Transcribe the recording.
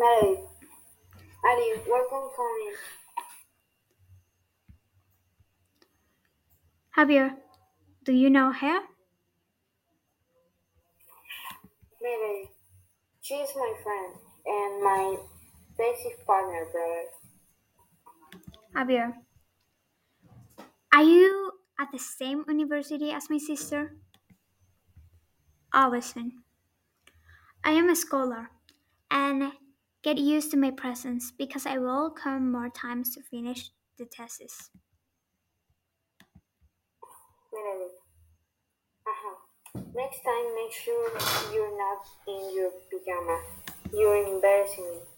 Melody, Ali, welcome coming. Javier, do you know her? Melody, she is my friend and my basic partner, brother. Javier, are you at the same university as my sister? Oh, listen. I am a scholar, and get used to my presence because I will come more times to finish the thesis. Melody, next time make sure you're not in your pajamas. You're embarrassing me.